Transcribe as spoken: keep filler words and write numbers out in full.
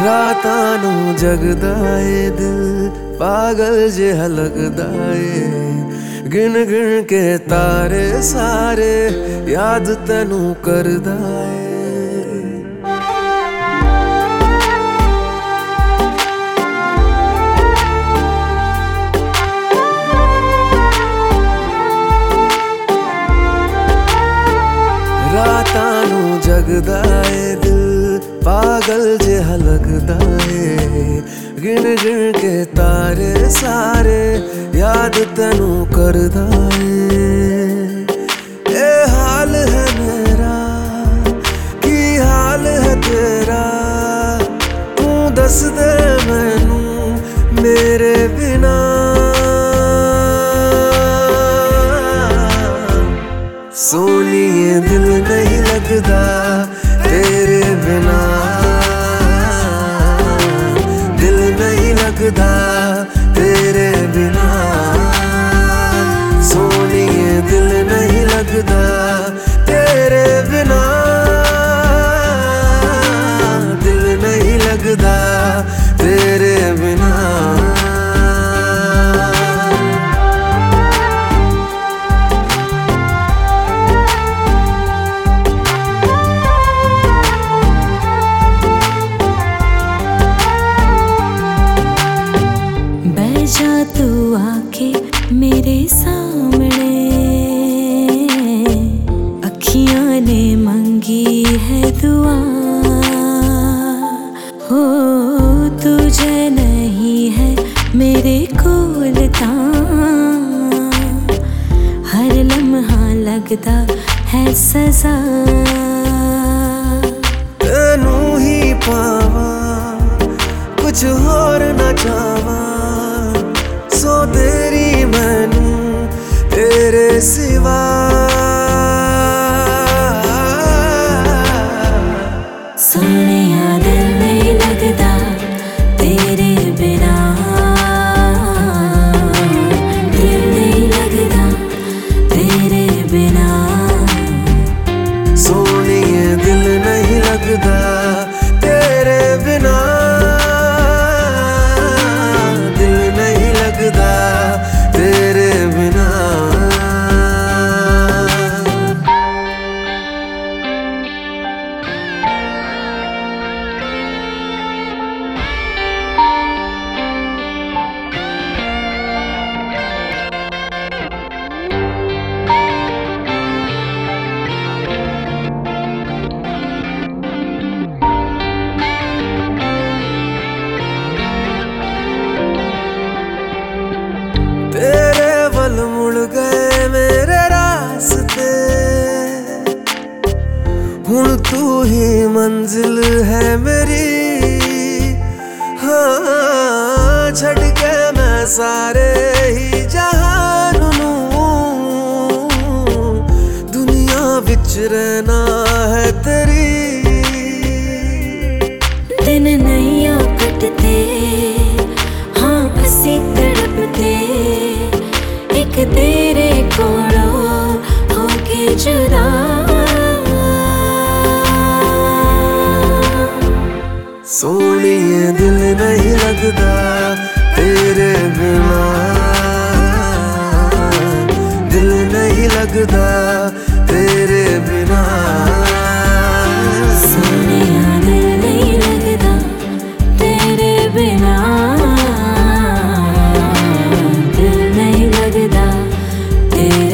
रातां नूं जगदा ए दिल पागल जिहा लगदा ए, गिन गिन के तारे सारे याद तैनू करदा ए। रातां नूं जगदा ए दिल पागल जिहा लगदा ए, गिन गिन के तारे सारे याद तैनू करदा ए। ए हाल है मेरा की हाल है तेरा, तू दस दे मैनू मेरे बिना। सोनिए दिल नहीं लगदा तेरे बिना, दिल नहीं लगदा तेरे बिना। सोनिए दिल नहीं लगदा तेरे बिना, दिल नहीं लगदा तेरे बिना। जा तू आके मेरे सामने, अखियां ने मंगी है दुआ। हो तुझे नहीं है मेरे कोल तां, हर लम्हा लगदा है सजा। तैनू ही पावा कुछ होर ना चावा, सो तेरी मैनू तेरे सिवा। सोनिया दिल नहीं लगदा तेरे बिना, दिल नहीं लगदा तेरे बिना। सोनिए दिल नहीं लगदा तेरे बिना, दिल नहीं लगदा तेरे बिना। तेरे वल मुड़ गए मेरे रास्ते, हुण तू ही मंजिल है मेरी। हाँ छड़ के मैं सारे ही जहान नूं, दुनिया विच रहना है तेरी। दिन नहीं कटते हाँ असी तड़पते, एक तेरे कोलों होके जुदा। सोनिए दिल नहीं लगदा तेरे बिना, दिल नहीं लगदा तेरे बिना। सोनिया दिल नहीं लगदा तेरे बिना, दिल नहीं लगदा तेरे